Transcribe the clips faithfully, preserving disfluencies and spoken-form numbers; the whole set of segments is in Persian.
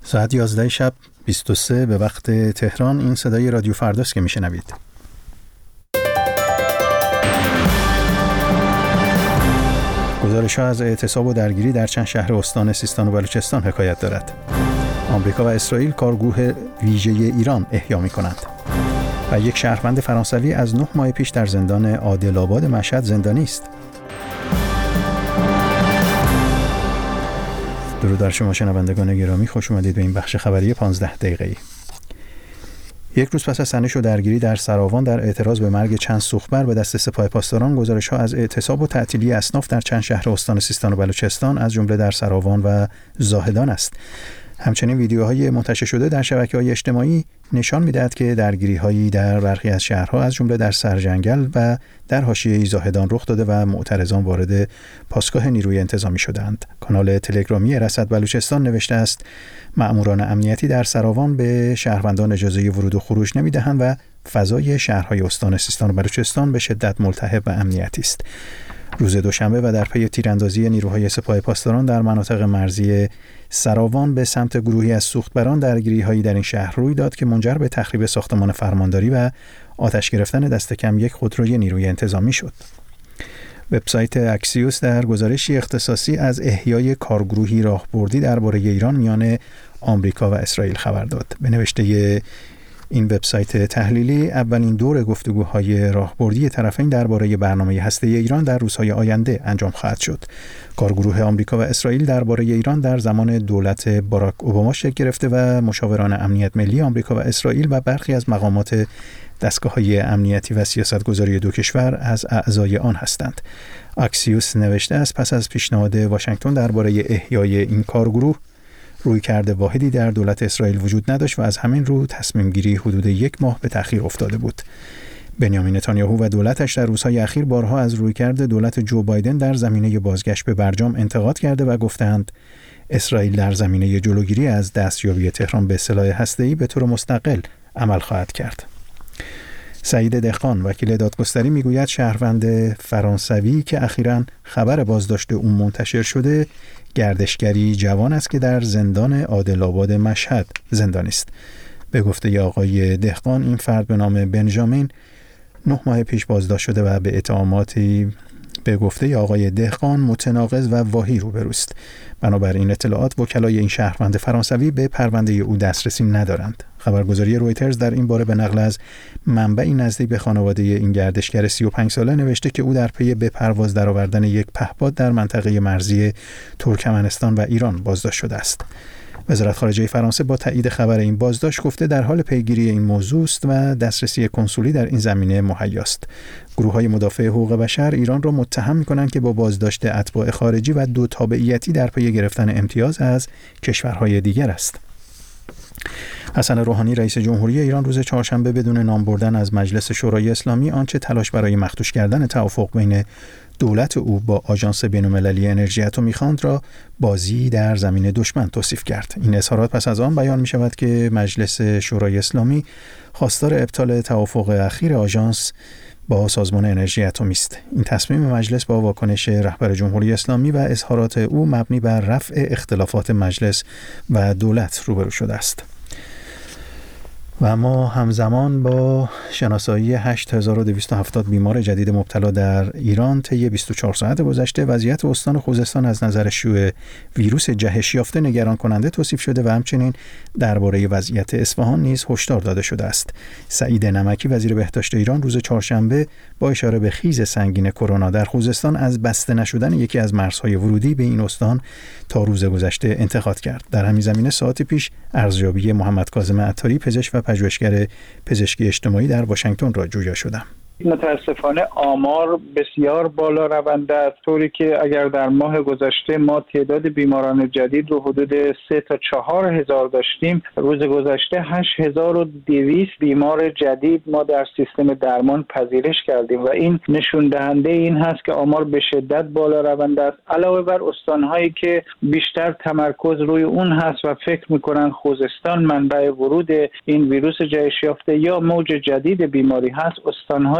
ساعت یازده شب بیست و سه به وقت تهران. این صدای رادیو فرداست که میشنوید. گزارش‌ها از اعتصاب و درگیری در چند شهر استان سیستان و بلوچستان حکایت دارد. آمریکا و اسرائیل کارگروه ویژه ایران احیا می‌کنند. و یک شهروند فرانسوی از نه ماه پیش در زندان عادل‌آباد مشهد زندانی است. درود بر شما شنوندگان گرامی، خوش اومدید به این بخش خبری پانزده دقیقه‌ای. یک روز پس از تنش و درگیری در سراوان در اعتراض به مرگ چند سوخبر به دست سپاه پاسداران، گزارش‌ها از اعتصاب و تعطیلی اصناف در چند شهر استان سیستان و بلوچستان از جمله در سراوان و زاهدان است. همچنین ویدیوهای منتشر شده در شبکه‌های اجتماعی نشان می‌دهد که درگیری‌هایی در برخی از شهرها از جمله در سرجنگل و در حاشیه زاهدان رخ داده و معترضان وارد پاسگاه نیروی انتظامی شدند. کانال تلگرامی رصد بلوچستان نوشته است مأموران امنیتی در سراوان به شهروندان اجازه ورود و خروج نمی‌دهند و فضای شهرهای استان سیستان و بلوچستان به شدت ملتهب و امنیتی است. روز دوشنبه و در پی تیراندازی نیروهای سپاه پاسداران در مناطق مرزی سراوان به سمت گروهی از سوختبران درگیری‌هایی در این شهر روی داد که منجر به تخریب ساختمان فرمانداری و آتش گرفتن دست کم یک خودروی نیروی انتظامی شد. وبسایت اکسیوس در گزارشی اختصاصی از احیای کارگروهی راهبردی درباره ایران میان آمریکا و اسرائیل خبر داد. به نوشته این وبسایت تحلیلی، اولین دور گفتگوهای راهبردی طرفین درباره برنامه هسته ایران در روزهای آینده انجام خواهد شد. کارگروه آمریکا و اسرائیل درباره ایران در زمان دولت باراک اوباما شکل گرفته و مشاوران امنیت ملی آمریکا و اسرائیل و برخی از مقامات دستگاه‌های امنیتی و سیاستگذاری دو کشور از اعضای آن هستند. اکسیوس نوشته است پس از پیشنهاد واشنگتن درباره احیای این کارگروه، رویکرد واحدی در دولت اسرائیل وجود نداشت و از همین رو تصمیم گیری حدود یک ماه به تأخیر افتاده بود. بنیامین نتانیاهو و دولتش در روزهای اخیر بارها از رویکرد دولت جو بایدن در زمینه بازگشت به برجام انتقاد کرده و گفتند اسرائیل در زمینه جلوگیری از دستیابی تهران به سلاح هسته‌ای به طور مستقل عمل خواهد کرد. سعید دهقان وکیل دادگستری میگوید شهروند فرانسوی که اخیراً خبر بازداشت او منتشر شده گردشگری جوان است که در زندان عادل‌آباد مشهد زندانی است. به گفته آقای دهقان، این فرد به نام بنجامین نه ماه پیش بازداشت شده و به اتهاماتی به گفته آقای دهقان متناقض و واهی روبروست. بنابراین اطلاعات وکلای این شهروند فرانسوی به پرونده او دسترسی ندارند. خبرگزاری رویترز در این باره به نقل از منبعی نزدیک به خانواده این گردشگر سی و پنج ساله نوشته که او در پی به پرواز درآوردن یک پهپاد در منطقه مرزی ترکمنستان و ایران بازداشت شده است. وزارت خارجه فرانسه با تایید خبر این بازداشت گفته در حال پیگیری این موضوع است و دسترسی کنسولی در این زمینه مهیاست. گروه‌های مدافع حقوق بشر ایران را متهم می‌کنند که با بازداشت اتباع خارجی و دو تابعیتی در پی گرفتن امتیاز از کشورهای دیگر است. حسن روحانی رئیس جمهوری ایران روز چهارشنبه بدون نام بردن از مجلس شورای اسلامی آنچه تلاش برای مخدوش کردن توافق بین دولت او با آژانس بین‌المللی انرژی اتمی خواند را بازی در زمین دشمن توصیف کرد. این اظهارات پس از آن بیان می شود که مجلس شورای اسلامی خواستار ابطال توافق اخیر آژانس با سازمان انرژی اتمی است. این تصمیم مجلس با واکنش رهبر جمهوری اسلامی و اظهارات او مبنی بر رفع اختلافات مجلس و دولت روبرو شده است. و ما همزمان با شناسایی هشت هزار و دویست و هفتاد بیمار جدید مبتلا در ایران طی بیست و چهار ساعت گذشته وضعیت استان خوزستان از نظر شیوع ویروس جهش یافته نگران کننده توصیف شده و همچنین درباره وضعیت اصفهان نیز هشدار داده شده است. سعید نمکی وزیر بهداشت ایران روز چهارشنبه با اشاره به خیز سنگین کرونا در خوزستان از بسته نشدن یکی از مرزهای ورودی به این استان تا روز گذشته انتقاد کرد. در همین زمینه ساعت پیش ارزیابی محمد کاظم عطاری پزشک و پژوهشگر پزشکی اجتماعی در واشنگتن را جویا شدم. متاسفانه آمار بسیار بالا رونده است، طوری که اگر در ماه گذشته ما تعداد بیماران جدید رو حدود سه تا چهار هزار داشتیم، روز گذشته هشت هزار و دویست بیمار جدید ما در سیستم درمان پذیرش کردیم و این نشون دهنده این هست که آمار به شدت بالا رونده است. علاوه بر استانهایی که بیشتر تمرکز روی اون هست و فکر میکنن خوزستان منبع ورود این ویروس جهش یافته یا موج جدید بیماری هست، استانهای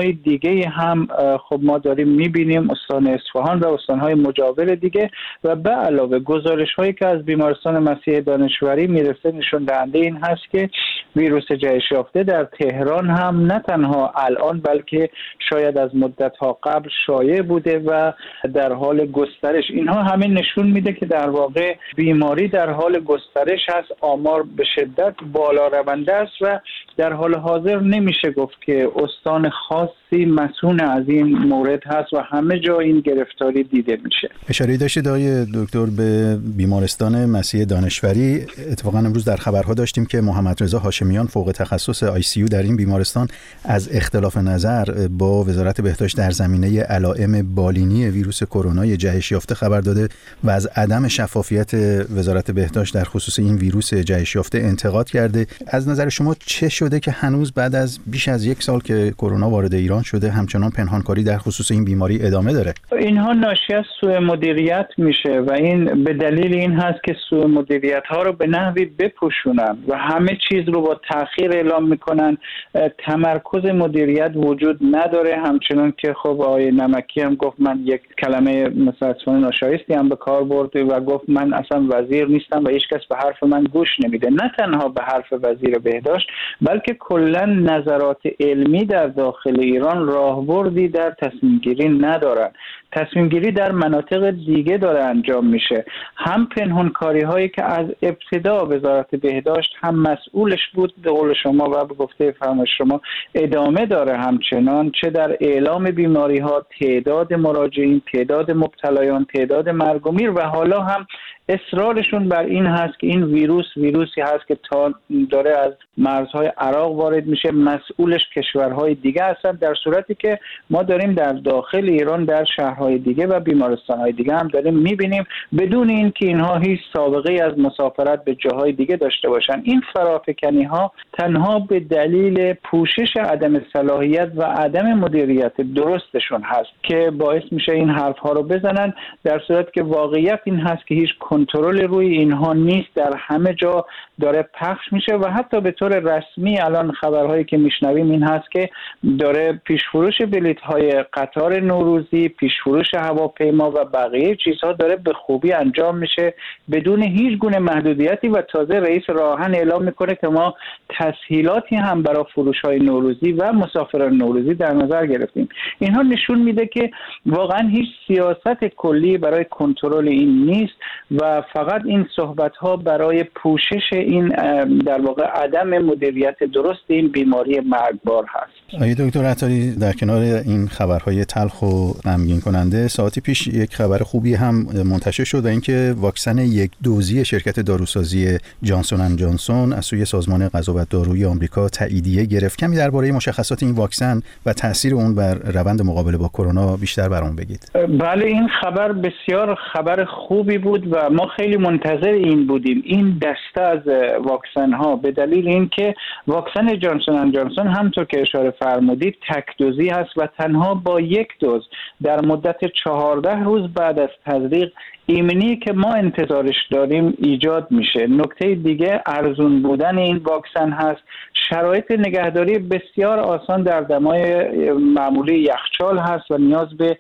استانهای دیگه هم خب ما داریم میبینیم، استان اصفهان و استانهای مجاور دیگه، و به علاوه گزارش هایی که از بیمارستان مسیح دانشوری میرسه نشون دهنده این هست که ویروس جهش یافته در تهران هم نه تنها الان بلکه شاید از مدت ها قبل شایع بوده و در حال گسترش. اینها همه نشون میده که در واقع بیماری در حال گسترش هست، آمار به شدت بالا رونده است و در حال حاضر نمیشه گفت که استان خاصی مسئول از این مورد هست و همه جا این گرفتاری دیده میشه. اشاره داشتید آقای دکتر به بیمارستان مسیح دانشوری. اتفاقا امروز در خبرها داشتیم که محمد رضا هاشمیان فوق تخصص آی سی یو در این بیمارستان از اختلاف نظر با وزارت بهداشت در زمینه علائم بالینی ویروس کرونا جهش یافته خبر داده و از عدم شفافیت وزارت بهداشت در خصوص این ویروس جهش یافته انتقاد کرده. از نظر شما چه شده که هنوز بعد از بیش از یک سال که کرونا وارد ایران شده همچنان پنهانکاری در خصوص این بیماری ادامه داره؟ اینها ناشی از سوء مدیریت میشه و این به دلیل این هست که سوء مدیریت ها رو به نحوی بپوشونن و همه چیز رو با تأخیر اعلام میکنن. تمرکز مدیریت وجود نداره، همچنان که خب آقای نمکی هم گفت، من یک کلمه متاسفانه ناشایستی هم به کار برد و گفت من اصلا وزیر نیستم و هیچ کس به حرف من گوش نمیده. نه تنها به حرف وزیر بهداشت بلکه کلا نظرات علمی در داخل ایران راهبردی در تصمیم گیری ندارن. تصمیم گیری در مناطق دیگه داره انجام میشه. هم پنهانکاری هایی که از ابتدا وزارت بهداشت هم مسئولش بود به قول شما و به گفته فرمایش شما ادامه داره همچنان، چه در اعلام بیماری ها، تعداد مراجعین، تعداد مبتلایان، تعداد مرگ و میر، و حالا هم اصرارشون بر این هست که این ویروس ویروسی هست که تا داره از مرزهای عراق وارد میشه، مسئولش کشورهای دیگه هستن، در صورتی که ما داریم در داخل ایران در شهرهای دیگه و بیمارستانهای دیگه هم داریم میبینیم بدون این که اینها هیچ سابقه از مسافرت به جاهای دیگه داشته باشن. این فرافکنی ها تنها به دلیل پوشش عدم صلاحیت و عدم مدیریت درستشون هست که باعث میشه این حرف ها رو بزنن، در صورتی که واقعیت این هست که هیچ کنترل روی اینها نیست، در همه جا داره پخش میشه و حتی به طور رسمی الان خبرهایی که میشنویم این هست که داره پیشفروش بلیط های قطار نوروزی، پیشفروش هواپیما و بقیه چیزها داره به خوبی انجام میشه بدون هیچ گونه محدودیتی و تازه رئیس راهن اعلام میکنه که ما تسهیلاتی هم برای فروش های نوروزی و مسافران نوروزی در نظر گرفتیم. اینها نشون میده که واقعا هیچ سیاست کلی برای کنترل این نیست و فقط این صحبت ها برای پوشش این در واقع عدم مدیریت درست این بیماری مرگبار هست. آقای دکتر عطاری، در کنار این خبرهای تلخ و غمگین کننده ساعتی پیش یک خبر خوبی هم منتشر شد و اینکه واکسن یک دوزی شرکت داروسازی جانسون اند جانسون از سوی سازمان غذا و دارویی آمریکا تاییدیه گرفت. کمی درباره مشخصات این واکسن و تاثیر اون بر روند مقابله با کرونا بیشتر برام بگید. بله، این خبر بسیار خبر خوبی بود و ما خیلی منتظر این بودیم، این دسته از واکسن ها، به دلیل اینکه واکسن جانسون اند جانسون همونطور که اشاره فرمودید تک دوزی هست و تنها با یک دوز در مدت چهارده روز بعد از تزریق ایمنی که ما انتظارش داریم ایجاد میشه. نکته دیگه ارزون بودن این واکسن هست. شرایط نگهداری بسیار آسان در دمای معمولی یخچال هست و نیاز به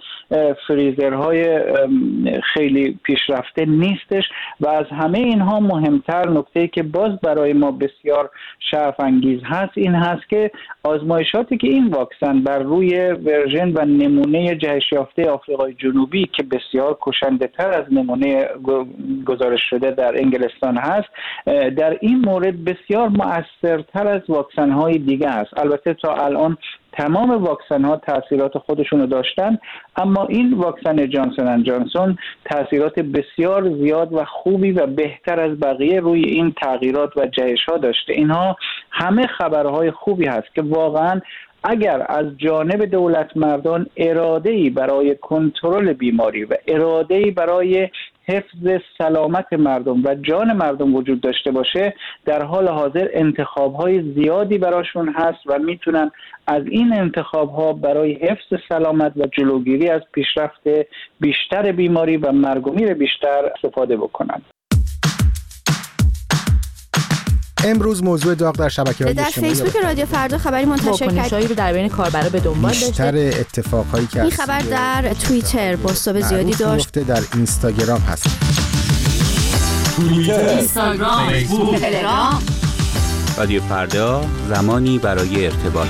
فریزرهای خیلی پیشرفته نیستش و از همه اینها مهمتر نکته‌ای که باز برای ما بسیار شرف انگیز هست این هست که آزمایشاتی که این واکسن بر روی ورژن و نمونه جهش یافته آفریقای جنوبی که بسیار کشنده تر از نمونه گزارش شده در انگلستان هست، در این مورد بسیار مؤثرتر از واکسن های دیگه است. البته تا الان تمام واکسن ها تاثیرات خودشون رو داشتن، اما این واکسن جانسون اند جانسون تاثیرات بسیار زیاد و خوبی و بهتر از بقیه روی این تغییرات و جهش ها داشته. اینها همه خبرهای خوبی هست که واقعا اگر از جانب دولت مردان اراده‌ای برای کنترل بیماری و اراده‌ای برای حفظ سلامت مردم و جان مردم وجود داشته باشه، در حال حاضر انتخاب‌های زیادی براشون هست و میتونن از این انتخاب‌ها برای حفظ سلامت و جلوگیری از پیشرفت بیشتر بیماری و مرگ و میر بیشتر استفاده بکنن. امروز موضوع داغ در شبکه‌های اجتماعی در فیسبوک رادیو فردا خبری منتشر کرد رو در بین کاربرا به دنبال داشته. بیشتر اتفاقایی که این خبر در توییتر بازتاب زیادی داشت. در اینستاگرام هست. توییتر، اینستاگرام، فیسبوک، تلگرام. رادیو فردا، زمانی برای ارتباط.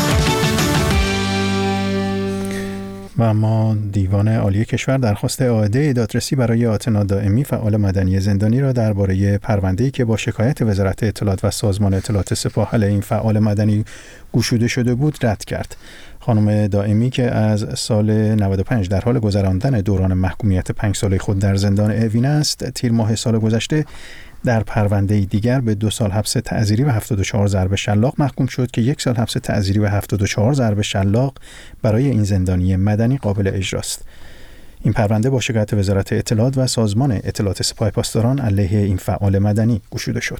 و اما دیوان عالی کشور درخواست اعاده دادرسی برای آتنا دائمی فعال مدنی زندانی را درباره پرونده‌ای که با شکایت وزارت اطلاعات و سازمان اطلاعات سپاه علیه این فعال مدنی گشوده شده بود رد کرد. خانم دائمی که از سال نود و پنج در حال گذراندن دوران محکومیت پنج ساله خود در زندان اوین است، تیر ماه سال گذشته در پرونده دیگر به دو سال حبس تعزیری و هفتاد و چهار ضرب شلاق محکوم شد که یک سال حبس تعزیری و هفتاد و چهار ضرب شلاق برای این زندانی مدنی قابل اجراست. این پرونده با شکایت وزارت اطلاعات و سازمان اطلاعات سپاه پاسداران علیه این فعال مدنی گشوده شد.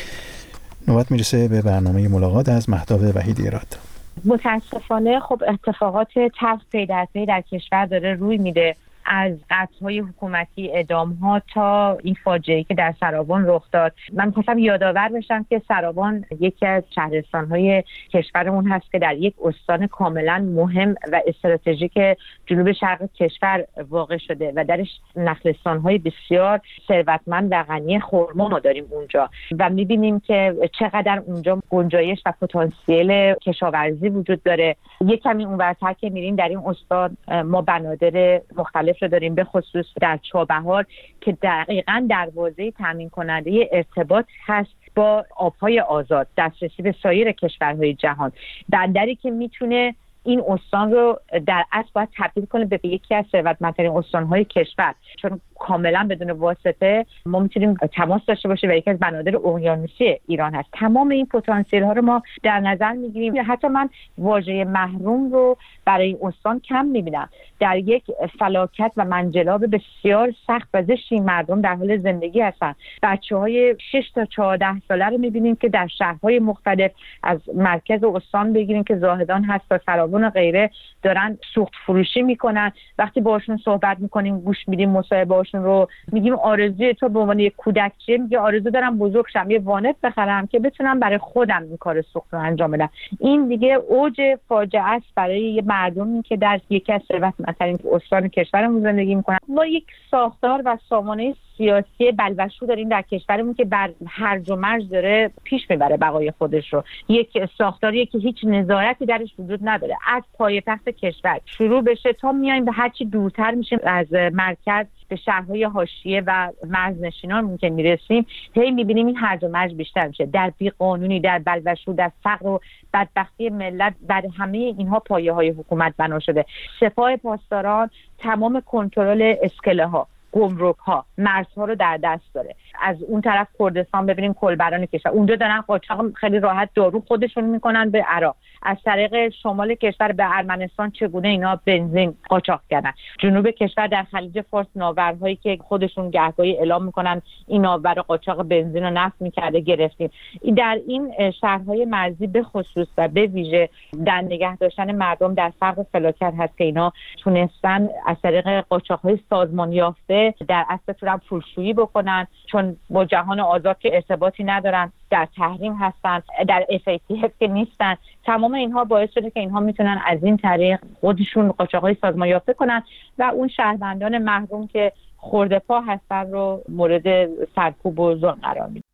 نوبت میرسه به برنامه ملاقات از مهتاب وحیدی اراد. متاسفانه خب اتفاقات تلخ پی در پی در کشور داره روی میده، از قطع‌های حکومتی، اعدام‌ها تا این فاجعه‌ای که در سراوان رخ داد. من می‌خواستم یادآور بشم که سراوان یکی از شهرستان‌های کشورمون هست که در یک استان کاملا مهم و استراتژیک جنوب شرق کشور واقع شده و درش نخلستان‌های بسیار ثروتمند و غنی خرما ما داریم اونجا و می‌بینیم که چقدر اونجا گنجایش و پتانسیل کشاورزی وجود داره. یک کمی اونورتر که می‌ریم در این استان ما بنادر مختلف رو داریم، به خصوص در چابهار که دقیقاً دروازه تامین کننده ارتباط هست با آبهای آزاد، دسترسی به سایر کشورهای جهان. بندری که میتونه این استان رو در اصل باید تبدیل کنه به یکی از ثروتمندترین استان‌های کشور، چون کاملا بدون واسطه ما میتونیم تماس داشته باشیم و یکی از بنادر اقیانوسی ایران هست. تمام این پتانسیل ها رو ما در نظر میگیریم. حتی من واژه محروم رو برای این استان کم میبینم. در یک فلاکت و منجلاب بسیار سخت و زشتی مردم در حال زندگی هستن. بچه‌های شش تا چهارده ساله رو میبینیم که در شهرهای مختلف از مرکز استان بگیریم که زاهدان هست تا سراوان و غیره دارن سوخت فروشی میکنن. وقتی باشون صحبت میکنیم، گوش میدیم، مصاحبه هاشون رو میگیم آرزوی تو به عنوان یک کودک چیه؟ میگه آرزو دارم بزرگ شم، یه وانت بخرم که بتونم برای خودم این کار سوخت رو انجام بدم. این دیگه اوج فاجعه است برای یه مردمی که در یکی از ثروتمندترین استان کشورمون زندگی میکنن. ما یک ساختار و سامانه سیاسی بلوشو داریم در کشورمون که بر هرج و مرج داره پیش میبره بقای خودش رو. یک ساختاریه که هیچ نظارتی درش وجود نداره. از پایتخت کشور شروع بشه تا میایم به هر چی دورتر میشیم از مرکز به شهرهای حاشیه و مرزنشینان که میرسیم، هی میبینیم این هرج و مرج بیشتر میشه. در بیقانونی، در بلوشو، در فقر و بدبختی ملت، بر همه اینها پایه‌های حکومت بنا شده. سپاه پاسداران تمام کنترل اسکله ها، گمرک ها، مرزها رو در دست داره. از اون طرف کردستان ببینیم کلبران کشور اونجا دارن قاچاق خیلی راحت دارو خودشون میکنن به عراق. از طریق شمال کشور به ارمنستان چگونه اینا بنزین قاچاق کردن. جنوب کشور در خلیج فارس ناورهایی که خودشون گهگاهی اعلام میکنن این ناور قاچاق بنزین و نفت میکرده گرفتیم. در این شهرهای مرزی به خصوص و به ویژه در نگه داشتن مردم در فقر و فلاکت هست که اینا تونستن از طریق قاچاق‌های سازمان یافته در اصل تونن پولشویی بکنن، چون با جهان آزاد که ارتباطی ندارن، در تحریم هستن، در اف ای تی اف که نیستن. تمام اینها باعث شده که اینها میتونن از این طریق خودشون قاچاق‌های سازمان یافته کنن و اون شهروندان محروم که خرده پا هستن رو مورد سرکوب و ظلم قرار میدن.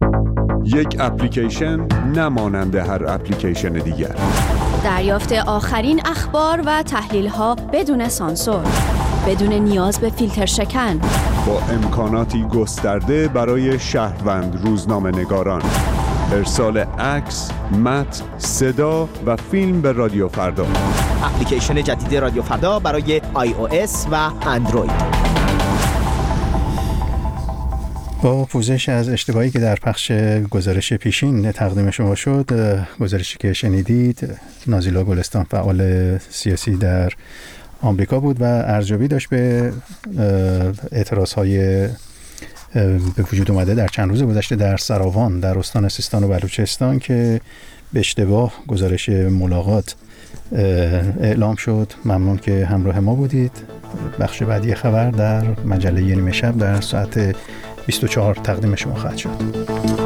یک اپلیکیشن نمانند هر اپلیکیشن دیگر. دریافت آخرین اخبار و تحلیل‌ها بدون سانسور، بدون نیاز به فیلتر شکن، با امکاناتی گسترده برای شهروند روزنامه‌نگاران. ارسال عکس، متن، صدا و فیلم به رادیو فردا. اپلیکیشن جدید رادیو فردا برای آی او اس و اندروید. با پوزش از اشتباهی که در پخش گزارش پیشین تقدیم شما شد، گزارشی که شنیدید نازیلا گلستان فعال سیاسی در آمریکا بود و ارزیابی داشت به اعتراضهای به وجود اومده در چند روز گذشته در سراوان در استان سیستان و بلوچستان که به اشتباه گزارش ملاقات اعلام شد. ممنون که همراه ما بودید. بخش بعدی خبر در مجله نیمه شب در ساعت بیست و چهار تقدیم شما خواهد شد.